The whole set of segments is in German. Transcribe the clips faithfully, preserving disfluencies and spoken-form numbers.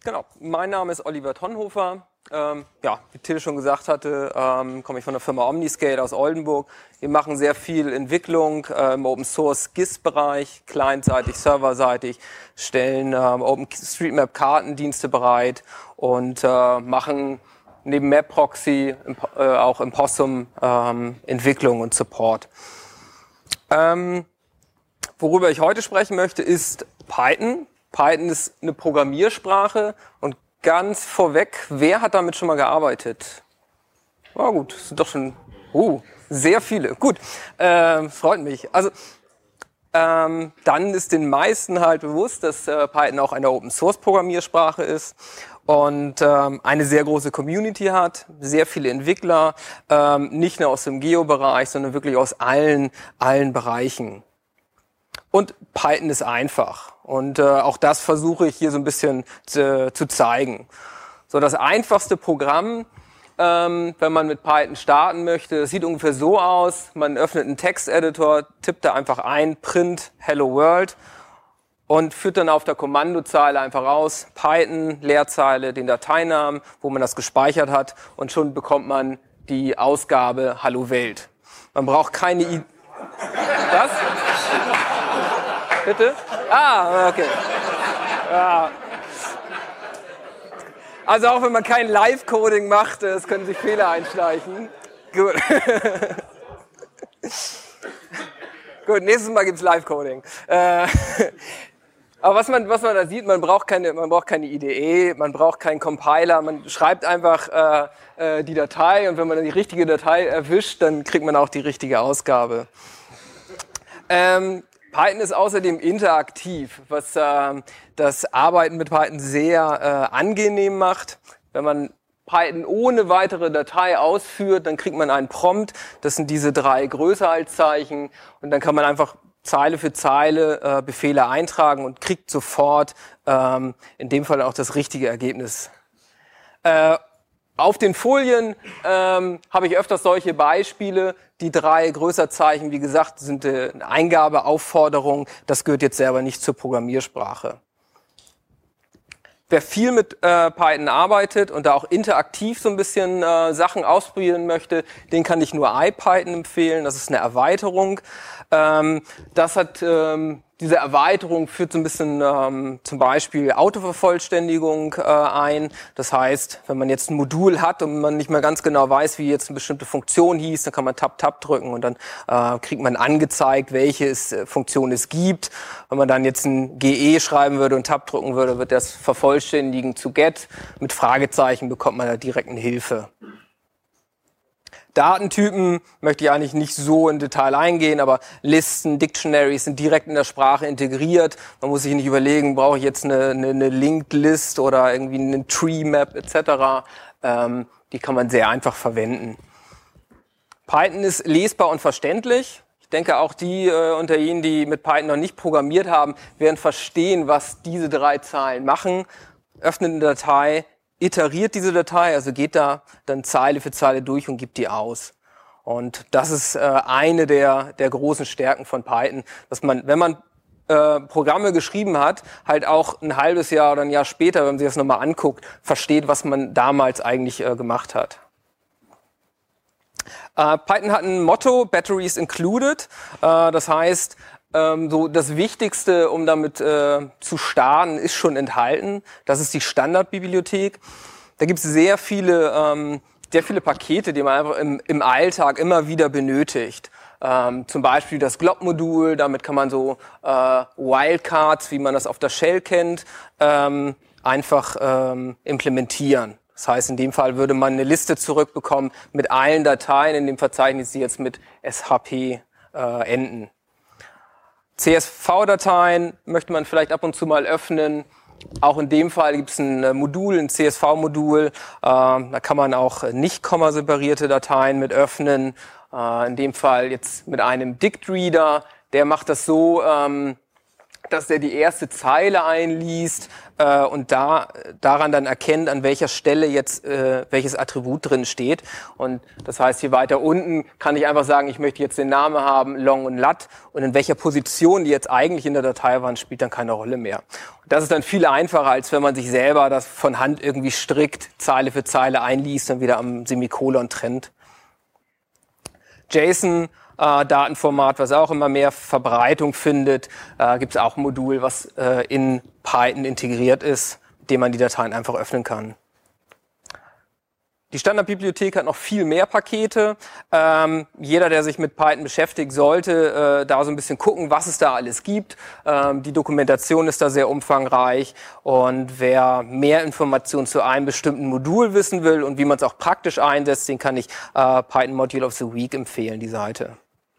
Genau, mein Name ist Oliver Tonhofer. Ähm, ja, wie Till schon gesagt hatte, ähm, komme ich von der Firma Omniscale aus Oldenburg. Wir machen sehr viel Entwicklung äh, im Open Source G I S-Bereich, clientseitig, serverseitig, stellen ähm, OpenStreetMap Kartendienste bereit und äh, machen neben MapProxy äh, auch im Possum ähm, Entwicklung und Support. Ähm, worüber ich heute sprechen möchte, ist Python. Python ist eine Programmiersprache und ganz vorweg, wer hat damit schon mal gearbeitet? Oh gut, das sind doch schon uh, sehr viele. Gut, äh, freut mich. Also ähm, dann ist den meisten halt bewusst, dass äh, Python auch eine Open-Source-Programmiersprache ist und ähm, eine sehr große Community hat, sehr viele Entwickler, ähm, nicht nur aus dem Geo-Bereich, sondern wirklich aus allen, allen Bereichen. Und Python ist einfach. Und äh, auch das versuche ich hier so ein bisschen zu, zu zeigen. So, das einfachste Programm, ähm, wenn man mit Python starten möchte, das sieht ungefähr so aus. Man öffnet einen Texteditor, tippt da einfach ein, print Hello World und führt dann auf der Kommandozeile einfach raus, Python, Leerzeile, den Dateinamen, wo man das gespeichert hat und schon bekommt man die Ausgabe Hallo Welt. Man braucht keine I... Was? Bitte? Ah, okay. Ja. Also auch wenn man kein Live-Coding macht, es können sich Fehler einschleichen. Gut. Gut, nächstes Mal gibt's Live-Coding. Äh, aber was man, was man da sieht, man braucht keine, man braucht keine I D E, man braucht keinen Compiler, man schreibt einfach äh, die Datei und wenn man dann die richtige Datei erwischt, dann kriegt man auch die richtige Ausgabe. Ähm, Python ist außerdem interaktiv, was äh, das Arbeiten mit Python sehr äh, angenehm macht. Wenn man Python ohne weitere Datei ausführt, dann kriegt man einen Prompt. Das sind diese drei Größerhaltszeichen und dann kann man einfach Zeile für Zeile äh, Befehle eintragen und kriegt sofort ähm, in dem Fall auch das richtige Ergebnis. Äh, Auf den Folien ähm, habe ich öfters solche Beispiele. Die drei Größerzeichen, wie gesagt, sind äh, eine Eingabeaufforderung. Das gehört jetzt selber nicht zur Programmiersprache. Wer viel mit äh, Python arbeitet und da auch interaktiv so ein bisschen äh, Sachen ausprobieren möchte, den kann ich nur IPython empfehlen. Das ist eine Erweiterung. Ähm, das hat ähm, diese Erweiterung führt so ein bisschen ähm, zum Beispiel Autovervollständigung äh, ein. Das heißt, wenn man jetzt ein Modul hat und man nicht mehr ganz genau weiß, wie jetzt eine bestimmte Funktion hieß, dann kann man Tab Tab drücken und dann äh, kriegt man angezeigt, welche es, äh, Funktion es gibt. Wenn man dann jetzt ein G E schreiben würde und Tab drücken würde, wird das vervollständigen zu Get. Mit Fragezeichen bekommt man da direkt eine Hilfe. Datentypen möchte ich eigentlich nicht so in Detail eingehen, aber Listen, Dictionaries sind direkt in der Sprache integriert. Man muss sich nicht überlegen, brauche ich jetzt eine, eine, eine Linked List oder irgendwie eine Tree Map et cetera. Ähm, die kann man sehr einfach verwenden. Python ist lesbar und verständlich. Ich denke, auch die äh, unter Ihnen, die mit Python noch nicht programmiert haben, werden verstehen, was diese drei Zeilen machen. Öffnet eine Datei, iteriert diese Datei, also geht da dann Zeile für Zeile durch und gibt die aus. Und das ist äh, eine der, der großen Stärken von Python, dass man, wenn man äh, Programme geschrieben hat, halt auch ein halbes Jahr oder ein Jahr später, wenn man sich das nochmal anguckt, versteht, was man damals eigentlich äh, gemacht hat. Äh, Python hat ein Motto, Batteries Included, äh, das heißt, so das Wichtigste, um damit äh, zu starten, ist schon enthalten. Das ist die Standardbibliothek. Da gibt es sehr viele, ähm, sehr viele Pakete, die man einfach im, im Alltag immer wieder benötigt. Ähm, zum Beispiel das Glob-Modul, damit kann man so äh, Wildcards, wie man das auf der Shell kennt, ähm, einfach ähm, implementieren. Das heißt, in dem Fall würde man eine Liste zurückbekommen mit allen Dateien in dem Verzeichnis, die jetzt mit S H P äh, enden. C S V-Dateien möchte man vielleicht ab und zu mal öffnen. Auch in dem Fall gibt es ein Modul, ein C S V-Modul. Äh, da kann man auch nicht kommaseparierte Dateien mit öffnen. Äh, in dem Fall jetzt mit einem Dict-Reader. Der macht das so, ähm, dass der die erste Zeile einliest äh, und da daran dann erkennt, an welcher Stelle jetzt äh, welches Attribut drin steht. Und das heißt, hier weiter unten kann ich einfach sagen, ich möchte jetzt den Namen haben, long und lat, und in welcher Position die jetzt eigentlich in der Datei waren, spielt dann keine Rolle mehr. Und das ist dann viel einfacher, als wenn man sich selber das von Hand irgendwie strikt Zeile für Zeile einliest und wieder am Semikolon trennt. JSON Äh, Datenformat, was auch immer mehr Verbreitung findet, äh, gibt es auch ein Modul, was äh, in Python integriert ist, mit dem man die Dateien einfach öffnen kann. Die Standardbibliothek hat noch viel mehr Pakete. Ähm, jeder, der sich mit Python beschäftigt, sollte äh, da so ein bisschen gucken, was es da alles gibt. Ähm, die Dokumentation ist da sehr umfangreich, und wer mehr Informationen zu einem bestimmten Modul wissen will und wie man es auch praktisch einsetzt, den kann ich äh, Python Module of the Week empfehlen, die Seite.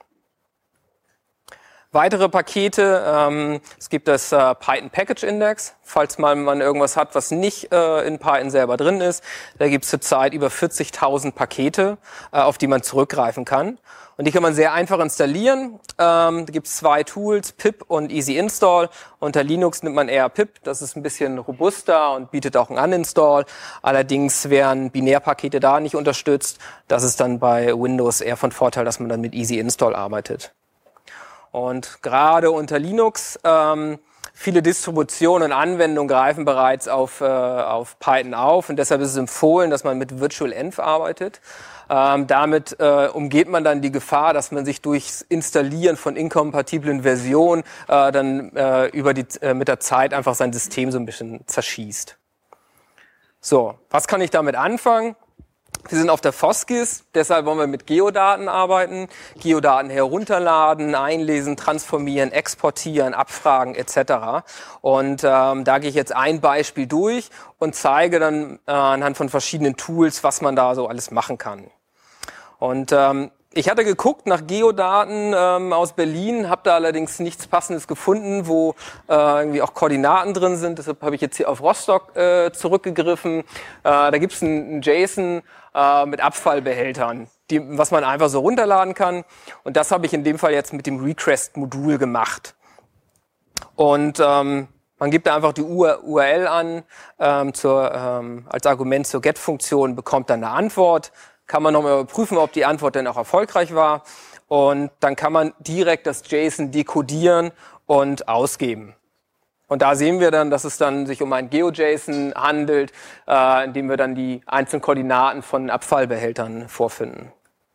Weitere Pakete, ähm, es gibt das äh, Python Package Index, falls mal man irgendwas hat, was nicht äh, in Python selber drin ist. Da gibt es zurzeit über vierzigtausend Pakete, äh, auf die man zurückgreifen kann. Und die kann man sehr einfach installieren. Ähm, da gibt es zwei Tools, pip und easy install. Unter Linux nimmt man eher pip, das ist ein bisschen robuster und bietet auch einen Uninstall. Allerdings werden Binärpakete da nicht unterstützt. Das ist dann bei Windows eher von Vorteil, dass man dann mit easy install arbeitet. Und gerade unter Linux, ähm, viele Distributionen und Anwendungen greifen bereits auf, äh, auf Python auf, und deshalb ist es empfohlen, dass man mit virtualenv arbeitet. Ähm, damit äh, umgeht man dann die Gefahr, dass man sich durchs Installieren von inkompatiblen Versionen äh, dann äh, über die, äh, mit der Zeit einfach sein System so ein bisschen zerschießt. So, was kann ich damit anfangen? Wir sind auf der Foskis, deshalb wollen wir mit Geodaten arbeiten. Geodaten herunterladen, einlesen, transformieren, exportieren, abfragen et cetera. Und ähm, da gehe ich jetzt ein Beispiel durch und zeige dann äh, anhand von verschiedenen Tools, was man da so alles machen kann. Und ähm, ich hatte geguckt nach Geodaten ähm, aus Berlin, habe da allerdings nichts Passendes gefunden, wo äh, irgendwie auch Koordinaten drin sind. Deshalb habe ich jetzt hier auf Rostock äh, zurückgegriffen. Äh, da gibt es ein, ein JSON äh, mit Abfallbehältern, die, was man einfach so runterladen kann. Und das habe ich in dem Fall jetzt mit dem Request-Modul gemacht. Und ähm, man gibt da einfach die U R L an ähm, zur, ähm, als Argument zur Get-Funktion, bekommt dann eine Antwort. Kann man nochmal überprüfen, ob die Antwort denn auch erfolgreich war. Und dann kann man direkt das JSON dekodieren und ausgeben. Und da sehen wir dann, dass es dann sich um ein GeoJSON handelt, äh, in dem wir dann die einzelnen Koordinaten von Abfallbehältern vorfinden.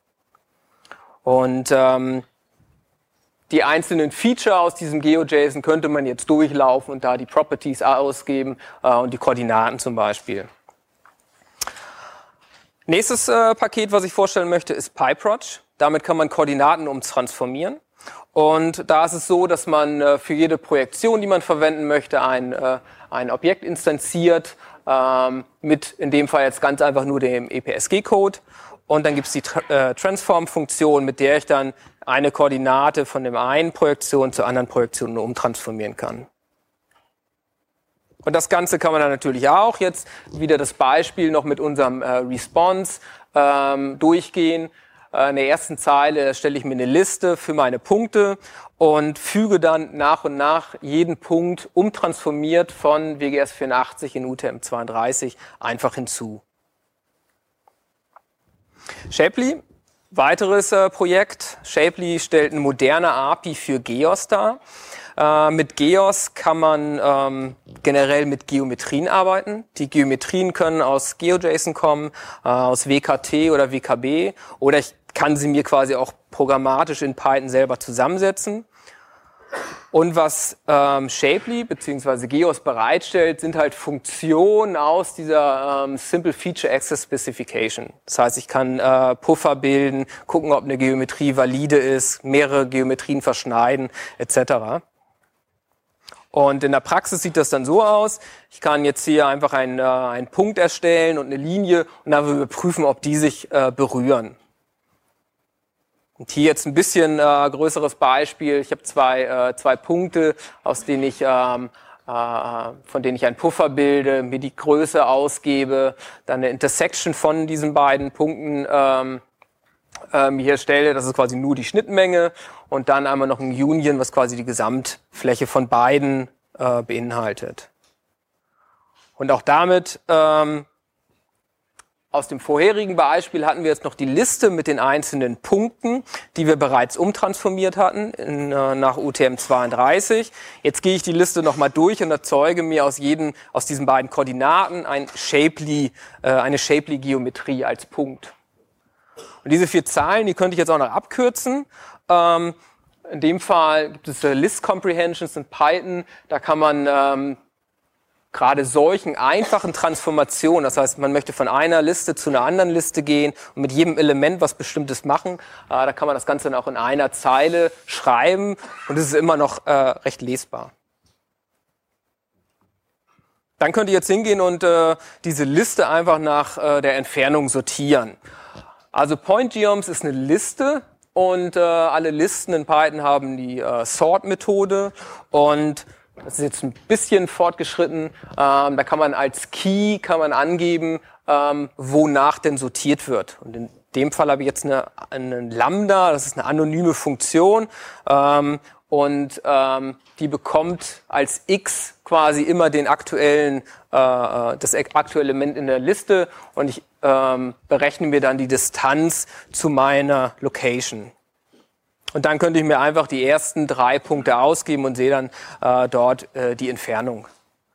Und ähm, die einzelnen Feature aus diesem GeoJSON könnte man jetzt durchlaufen und da die Properties ausgeben äh, und die Koordinaten zum Beispiel. Nächstes äh, Paket, was ich vorstellen möchte, ist PyProj. Damit kann man Koordinaten umtransformieren. Und da ist es so, dass man äh, für jede Projektion, die man verwenden möchte, ein, äh, ein Objekt instanziert, ähm, mit in dem Fall jetzt ganz einfach nur dem E P S G-Code. Und dann gibt es die Tra äh, Transform-Funktion, mit der ich dann eine Koordinate von dem einen Projektion zur anderen Projektion umtransformieren kann. Und das Ganze kann man dann natürlich auch jetzt wieder das Beispiel noch mit unserem äh, Response ähm, durchgehen. Äh, in der ersten Zeile stelle ich mir eine Liste für meine Punkte und füge dann nach und nach jeden Punkt umtransformiert von W G S vierundachtzig in U T M zweiunddreißig einfach hinzu. Shapely, weiteres äh, Projekt. Shapely stellt eine moderne A P I für Geos dar. Äh, mit Geos kann man ähm, generell mit Geometrien arbeiten. Die Geometrien können aus GeoJSON kommen, äh, aus W K T oder W K B, oder ich kann sie mir quasi auch programmatisch in Python selber zusammensetzen. Und was ähm, Shapely bzw. Geos bereitstellt, sind halt Funktionen aus dieser ähm, Simple Feature Access Specification. Das heißt, ich kann äh, Puffer bilden, gucken, ob eine Geometrie valide ist, mehrere Geometrien verschneiden et cetera. Und in der Praxis sieht das dann so aus, ich kann jetzt hier einfach einen, äh, einen Punkt erstellen und eine Linie und dann überprüfen, ob die sich äh, berühren. Und hier jetzt ein bisschen äh, größeres Beispiel. Ich habe zwei, äh, zwei Punkte, aus denen ich, ähm, äh, von denen ich einen Puffer bilde, mir die Größe ausgebe, dann eine Intersection von diesen beiden Punkten ähm, ähm, hier erstelle, das ist quasi nur die Schnittmenge und dann einmal noch ein Union, was quasi die Gesamtfläche von beiden äh, beinhaltet. Und auch damit, ähm, aus dem vorherigen Beispiel hatten wir jetzt noch die Liste mit den einzelnen Punkten, die wir bereits umtransformiert hatten in, äh, nach U T M zweiunddreißig. Jetzt gehe ich die Liste nochmal durch und erzeuge mir aus jedem, aus diesen beiden Koordinaten ein Shapely, äh, eine Shapely-Geometrie als Punkt. Und diese vier Zeilen, die könnte ich jetzt auch noch abkürzen. Ähm, in dem Fall gibt es äh, List Comprehensions in Python. Da kann man ähm, gerade solchen einfachen Transformationen, das heißt, man möchte von einer Liste zu einer anderen Liste gehen und mit jedem Element was Bestimmtes machen, äh, da kann man das Ganze dann auch in einer Zeile schreiben und es ist immer noch äh, recht lesbar. Dann könnt ihr jetzt hingehen und äh, diese Liste einfach nach äh, der Entfernung sortieren. Also PointGeoms ist eine Liste und äh, alle Listen in Python haben die äh, Sort-Methode und das ist jetzt ein bisschen fortgeschritten. Ähm, da kann man als Key kann man angeben, ähm, wonach denn sortiert wird. Und in dem Fall habe ich jetzt eine, eine Lambda, das ist eine anonyme Funktion. Ähm, und ähm, die bekommt als X quasi immer den aktuellen, äh, das aktuelle Element in der Liste. Und ich ähm, berechne mir dann die Distanz zu meiner Location. Und dann könnte ich mir einfach die ersten drei Punkte ausgeben und sehe dann äh, dort äh, die Entfernung.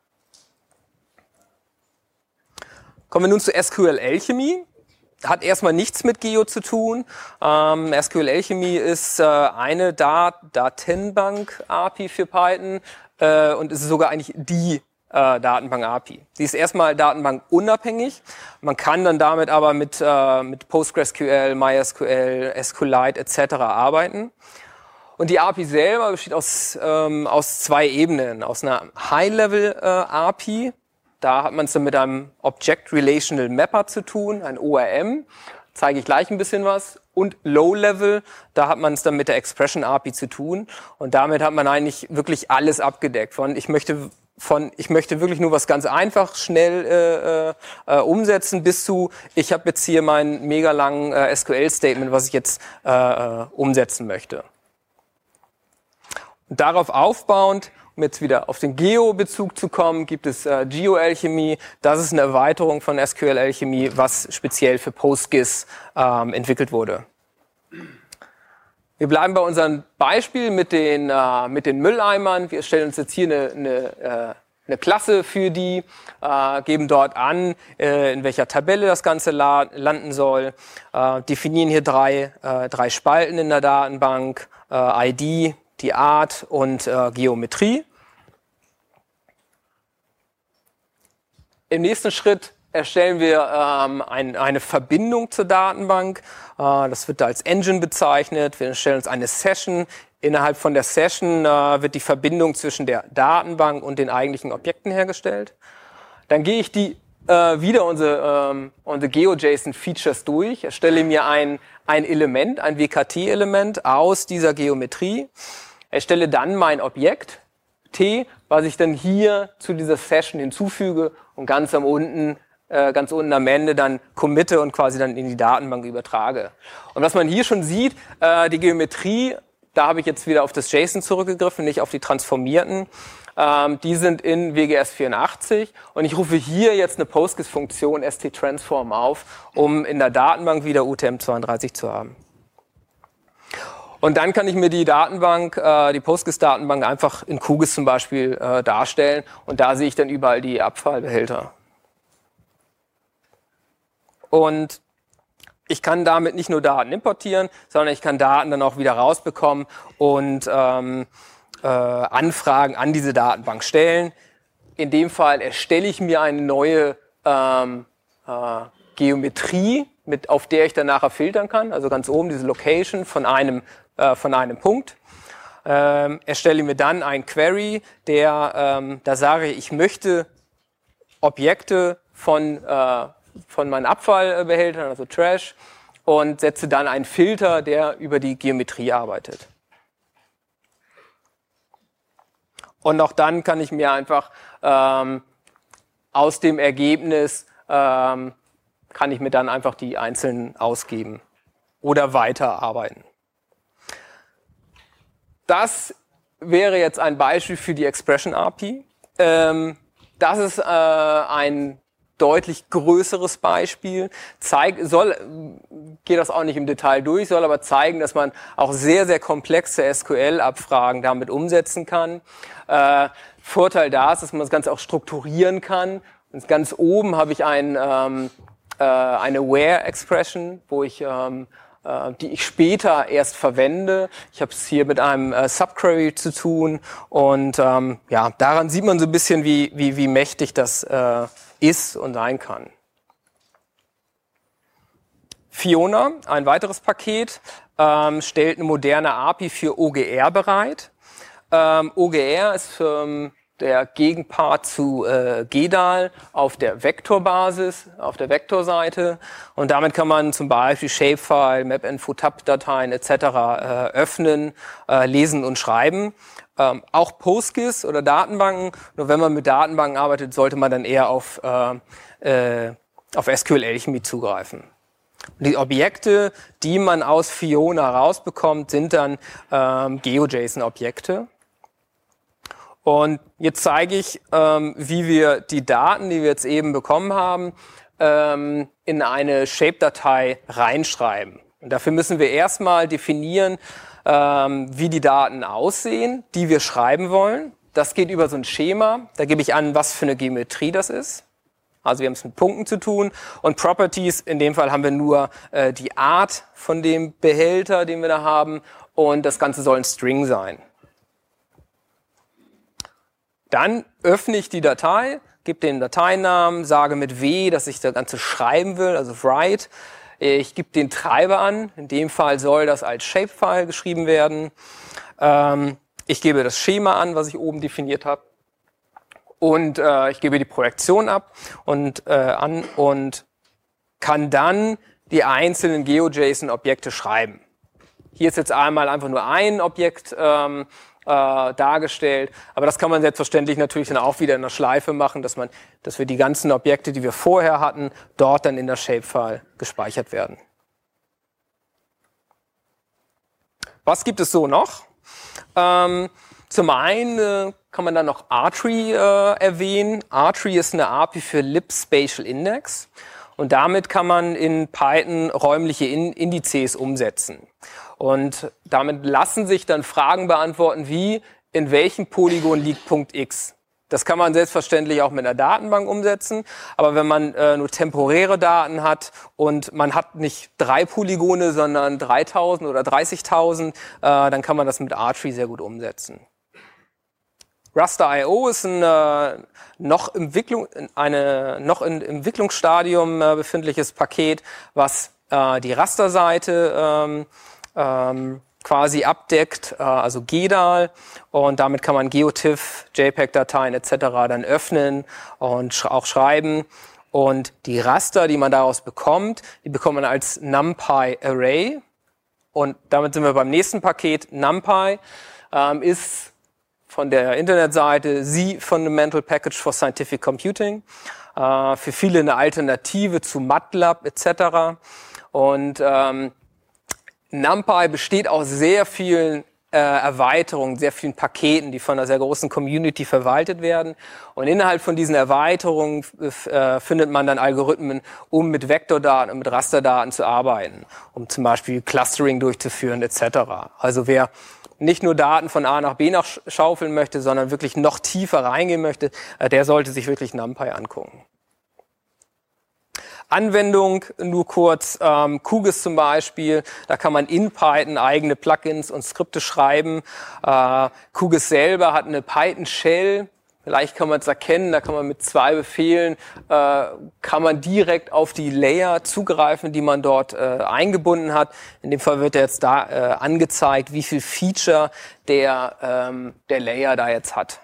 Kommen wir nun zu S Q L Alchemy. Hat erstmal nichts mit Geo zu tun. Ähm, S Q L Alchemy ist äh, eine Dat Datenbank-A P I für Python äh, und ist sogar eigentlich die Äh, Datenbank-A P I. Die ist erstmal datenbankunabhängig. Man kann dann damit aber mit, äh, mit PostgreSQL, MySQL, SQLite et cetera arbeiten. Und die A P I selber besteht aus, ähm, aus zwei Ebenen. Aus einer High-Level-A P I, da hat man es dann mit einem Object Relational Mapper zu tun, ein O R M. Zeige ich gleich ein bisschen was. Und Low-Level, da hat man es dann mit der Expression-A P I zu tun. Und damit hat man eigentlich wirklich alles abgedeckt. Von ich möchte von ich möchte wirklich nur was ganz einfach schnell äh, äh, umsetzen bis zu ich habe jetzt hier mein mega langen äh, S Q L-Statement, was ich jetzt äh, äh, umsetzen möchte. Und darauf aufbauend, um jetzt wieder auf den Geo-Bezug zu kommen, gibt es äh, GeoAlchemy. Das ist eine Erweiterung von S Q L Alchemy, was speziell für PostGIS ähm, entwickelt wurde. Wir bleiben bei unserem Beispiel mit den, äh, mit den Mülleimern. Wir stellen uns jetzt hier eine, eine, äh, eine Klasse für die, äh, geben dort an, äh, in welcher Tabelle das Ganze la landen soll, äh, definieren hier drei, äh, drei Spalten in der Datenbank, äh, I D, die Art und äh, Geometrie. Im nächsten Schritt erstellen wir ähm, ein, eine Verbindung zur Datenbank. Äh, das wird da als Engine bezeichnet. Wir erstellen uns eine Session. Innerhalb von der Session äh, wird die Verbindung zwischen der Datenbank und den eigentlichen Objekten hergestellt. Dann gehe ich die äh, wieder unsere, ähm, unsere GeoJSON-Features durch, erstelle mir ein, ein Element, ein W K T-Element aus dieser Geometrie, erstelle dann mein Objekt T, was ich dann hier zu dieser Session hinzufüge und ganz am unten Äh, ganz unten am Ende dann committe und quasi dann in die Datenbank übertrage. Und was man hier schon sieht, äh, die Geometrie, da habe ich jetzt wieder auf das JSON zurückgegriffen, nicht auf die transformierten. Ähm, die sind in W G S vierundachtzig und ich rufe hier jetzt eine PostGIS-Funktion stTransform auf, um in der Datenbank wieder U T M zweiunddreißig zu haben. Und dann kann ich mir die Datenbank, äh, die PostGIS-Datenbank einfach in QGIS zum Beispiel äh, darstellen und da sehe ich dann überall die Abfallbehälter. Und ich kann damit nicht nur Daten importieren, sondern ich kann Daten dann auch wieder rausbekommen und ähm, äh, Anfragen an diese Datenbank stellen. In dem Fall erstelle ich mir eine neue ähm, äh, Geometrie, mit, auf der ich dann nachher filtern kann. Also ganz oben diese Location von einem, äh, von einem Punkt. Ähm, erstelle mir dann ein Query, der, ähm, da sage ich, ich möchte Objekte von äh, von meinen Abfallbehältern, also Trash, und setze dann einen Filter, der über die Geometrie arbeitet. Und auch dann kann ich mir einfach ähm, aus dem Ergebnis, ähm, kann ich mir dann einfach die einzelnen ausgeben, oder weiterarbeiten. Das wäre jetzt ein Beispiel für die Expression A P I. Ähm, das ist äh, ein deutlich größeres Beispiel. Zeig, soll, geht das auch nicht im Detail durch, soll aber zeigen, dass man auch sehr, sehr komplexe S Q L-Abfragen damit umsetzen kann. Äh, Vorteil da ist, dass man das Ganze auch strukturieren kann. Und ganz oben habe ich ein, ähm, äh, eine Where-Expression, wo ich ähm, die ich später erst verwende. Ich habe es hier mit einem äh, Subquery zu tun und ähm, ja, daran sieht man so ein bisschen, wie, wie, wie mächtig das äh, ist und sein kann. Fiona, ein weiteres Paket, ähm, stellt eine moderne A P I für O G R bereit. Ähm, O G R ist für der Gegenpart zu äh, G D A L auf der Vektorbasis, auf der Vektorseite. Und damit kann man zum Beispiel Shapefile, Mapinfo-Tab-Dateien et cetera äh, öffnen, äh, lesen und schreiben. Ähm, auch PostGIS oder Datenbanken. Nur wenn man mit Datenbanken arbeitet, sollte man dann eher auf, äh, äh, auf S Q L-Alchemy zugreifen. Die Objekte, die man aus Fiona rausbekommt, sind dann ähm, GeoJSON-Objekte. Und jetzt zeige ich, ähm, wie wir die Daten, die wir jetzt eben bekommen haben, ähm, in eine Shape-Datei reinschreiben. Und dafür müssen wir erstmal definieren, ähm, wie die Daten aussehen, die wir schreiben wollen. Das geht über so ein Schema. Da gebe ich an, was für eine Geometrie das ist. Also wir haben es mit Punkten zu tun. Und Properties, in dem Fall haben wir nur äh, die Art von dem Behälter, den wir da haben. Und das Ganze soll ein String sein. Dann öffne ich die Datei, gebe den Dateinamen, sage mit W, dass ich das Ganze schreiben will, also write. Ich gebe den Treiber an. In dem Fall soll das als Shapefile geschrieben werden. Ähm, ich gebe das Schema an, was ich oben definiert habe. Und äh, ich gebe die Projektion ab und äh, an und kann dann die einzelnen GeoJSON-Objekte schreiben. Hier ist jetzt einmal einfach nur ein Objekt ähm, äh, dargestellt, aber das kann man selbstverständlich natürlich dann auch wieder in der Schleife machen, dass man, dass wir die ganzen Objekte, die wir vorher hatten, dort dann in der Shapefile gespeichert werden. Was gibt es so noch? Ähm, zum einen äh, kann man dann noch Artree äh, erwähnen. Artree ist eine A P I für Lib Spatial Index und damit kann man in Python räumliche In- Indizes umsetzen. Und damit lassen sich dann Fragen beantworten wie, in welchem Polygon liegt Punkt X? Das kann man selbstverständlich auch mit einer Datenbank umsetzen, aber wenn man äh, nur temporäre Daten hat und man hat nicht drei Polygone, sondern dreitausend oder dreißigtausend, äh, dann kann man das mit Artree sehr gut umsetzen. Raster Punkt I O ist ein äh, noch, Entwicklung, eine, noch in Entwicklungsstadium äh, befindliches Paket, was äh, die Rasterseite ähm, ähm, quasi abdeckt, äh, also G D A L, und damit kann man GeoTIFF, JPEG-Dateien et cetera dann öffnen und sch- auch schreiben. Und die Raster, die man daraus bekommt, die bekommt man als NumPy Array. Und damit sind wir beim nächsten Paket. NumPy ähm, ist von der Internetseite The Fundamental Package for Scientific Computing. Äh, für viele eine Alternative zu MATLAB et cetera. Und ähm, NumPy besteht aus sehr vielen äh, Erweiterungen, sehr vielen Paketen, die von einer sehr großen Community verwaltet werden. Und innerhalb von diesen Erweiterungen äh, findet man dann Algorithmen, um mit Vektordaten und mit Rasterdaten zu arbeiten, um zum Beispiel Clustering durchzuführen et cetera. Also wer nicht nur Daten von A nach B nach schaufeln möchte, sondern wirklich noch tiefer reingehen möchte, äh, der sollte sich wirklich NumPy angucken. Anwendung nur kurz, ähm, QGIS zum Beispiel, da kann man in Python eigene Plugins und Skripte schreiben. Äh, QGIS selber hat eine Python-Shell, vielleicht kann man es erkennen, da kann man mit zwei Befehlen, äh, kann man direkt auf die Layer zugreifen, die man dort äh, eingebunden hat. In dem Fall wird jetzt da äh, angezeigt, wie viel Feature der, ähm, der Layer da jetzt hat.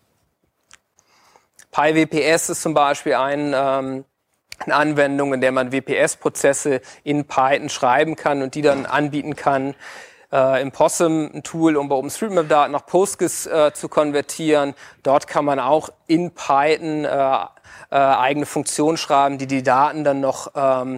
PyWPS ist zum Beispiel ein ähm, eine Anwendung, in der man W P S-Prozesse in Python schreiben kann und die dann anbieten kann. Äh, im Possum ein Tool, um bei OpenStreetMap-Daten nach PostGIS äh, zu konvertieren. Dort kann man auch in Python äh, äh, eigene Funktionen schreiben, die die Daten dann noch ähm,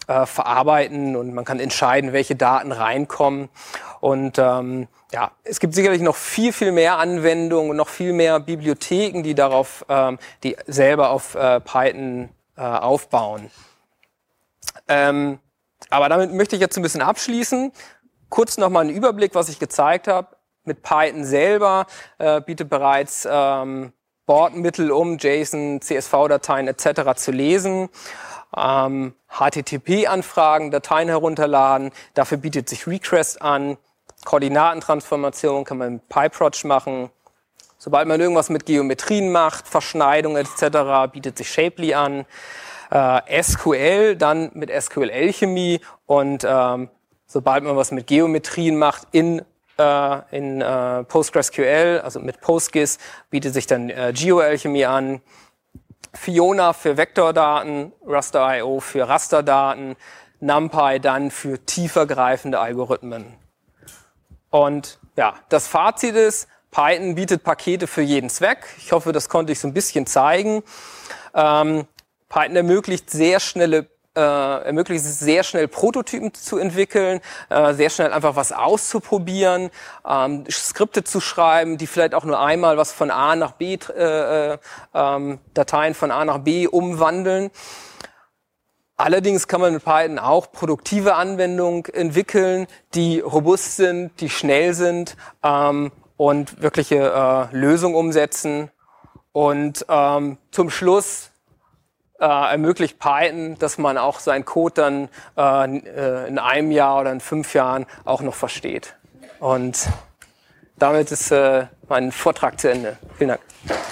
äh, verarbeiten und man kann entscheiden, welche Daten reinkommen. Und ähm, ja, es gibt sicherlich noch viel, viel mehr Anwendungen und noch viel mehr Bibliotheken, die darauf, ähm, die selber auf äh, Python äh, aufbauen. Ähm, aber damit möchte ich jetzt ein bisschen abschließen. Kurz nochmal einen Überblick, was ich gezeigt habe. Mit Python selber äh, bietet bereits ähm, Bordmittel, um JSON, C S V-Dateien et cetera zu lesen. Ähm, H T T P-Anfragen, Dateien herunterladen. Dafür bietet sich Request an. Koordinatentransformation kann man mit PyProj machen. Sobald man irgendwas mit Geometrien macht, Verschneidung et cetera, bietet sich Shapely an. Äh, S Q L dann mit S Q L-Alchemy und ähm, sobald man was mit Geometrien macht in äh, in äh, PostgreSQL, also mit PostGIS, bietet sich dann äh, GeoAlchemy an. Fiona für Vektordaten, Raster Punkt I O für Rasterdaten, NumPy dann für tiefergreifende Algorithmen. Und ja, das Fazit ist, Python bietet Pakete für jeden Zweck. Ich hoffe, das konnte ich so ein bisschen zeigen. Ähm, Python ermöglicht sehr schnelle Äh, ermöglicht es sehr schnell Prototypen zu entwickeln, äh, sehr schnell einfach was auszuprobieren, ähm, Skripte zu schreiben, die vielleicht auch nur einmal was von A nach B, äh, äh, Dateien von A nach B umwandeln. Allerdings kann man mit Python auch produktive Anwendungen entwickeln, die robust sind, die schnell sind ähm, und wirkliche äh, Lösungen umsetzen. Und ähm, zum Schluss Äh, ermöglicht Python, dass man auch seinen Code dann äh, in einem Jahr oder in fünf Jahren auch noch versteht. Und damit ist äh, mein Vortrag zu Ende. Vielen Dank.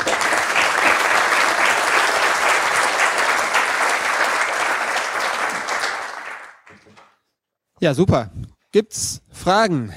Ja, super. Gibt's Fragen?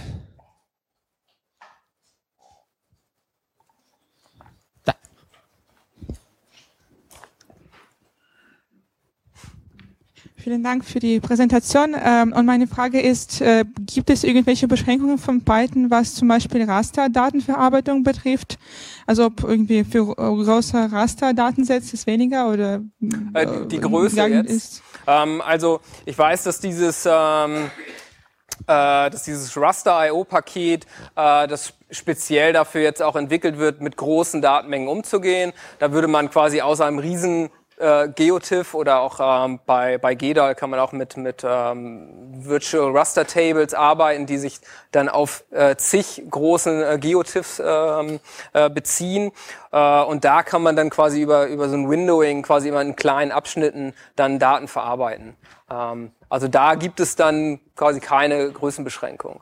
Vielen Dank für die Präsentation. Und meine Frage ist, gibt es irgendwelche Beschränkungen von Python, was zum Beispiel Rasterdatenverarbeitung betrifft? Also ob irgendwie für große Rasterdatensätze ist weniger oder äh, die Größe jetzt? Ist? Ähm, also ich weiß, dass dieses ähm, äh, dass dieses Raster Punkt I O-Paket, äh, das speziell dafür jetzt auch entwickelt wird, mit großen Datenmengen umzugehen. Da würde man quasi aus einem riesen Äh, GeoTIFF oder auch ähm, bei, bei G E D A L kann man auch mit, mit ähm, Virtual Raster Tables arbeiten, die sich dann auf äh, zig großen äh, GeoTIFFs ähm, äh, beziehen. Äh, und da kann man dann quasi über, über so ein Windowing quasi immer in kleinen Abschnitten dann Daten verarbeiten. Ähm, also da gibt es dann quasi keine Größenbeschränkung.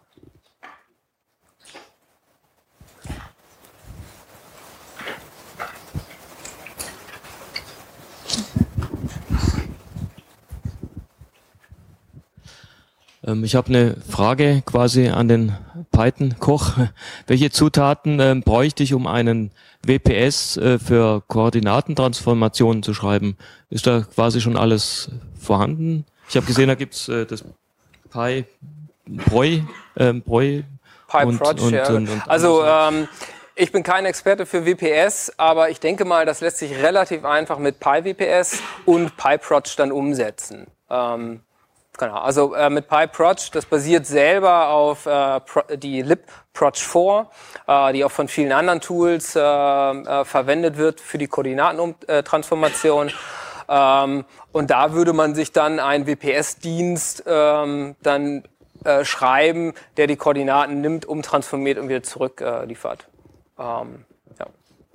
Ich habe eine Frage quasi an den Python-Koch. Welche Zutaten äh, bräuchte ich, um einen W P S äh, für Koordinatentransformationen zu schreiben? Ist da quasi schon alles vorhanden? Ich habe gesehen, da gibt's äh, das PyProj, äh, Proj PyProj, und, ja. und, und also ähm, ich bin kein Experte für W P S, aber ich denke mal, das lässt sich relativ einfach mit PyWPS und PyProj dann umsetzen. Ähm, Genau, also äh, mit PyProj, das basiert selber auf äh, Pro, die libproj vier, äh, die auch von vielen anderen Tools äh, äh, verwendet wird für die Koordinatentransformation. Ähm, und da würde man sich dann einen W P S-Dienst ähm, dann äh, schreiben, der die Koordinaten nimmt, umtransformiert und wieder zurückliefert. Äh, ähm, ja.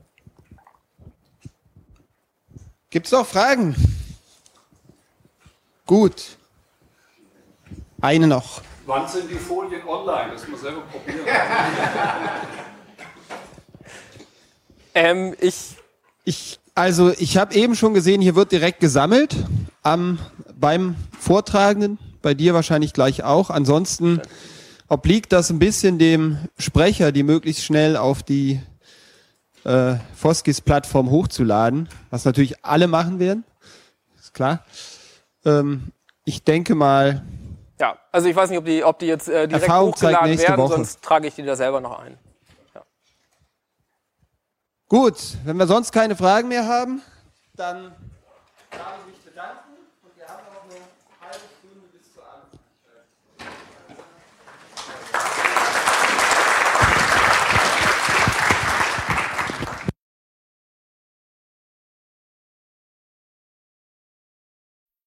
Gibt es noch Fragen? Gut. Eine noch. Wann sind die Folien online? Das muss man selber probieren. ähm, ich, ich, also ich habe eben schon gesehen, hier wird direkt gesammelt am, beim Vortragenden, bei dir wahrscheinlich gleich auch. Ansonsten obliegt das ein bisschen dem Sprecher, die möglichst schnell auf die äh, FOSGIS-Plattform hochzuladen, was natürlich alle machen werden, ist klar. Ähm, ich denke mal, Ja, also ich weiß nicht, ob die, ob die jetzt äh, direkt Erfahrung hochgeladen werden, Woche. Sonst trage ich die da selber noch ein. Ja. Gut, wenn wir sonst keine Fragen mehr haben, dann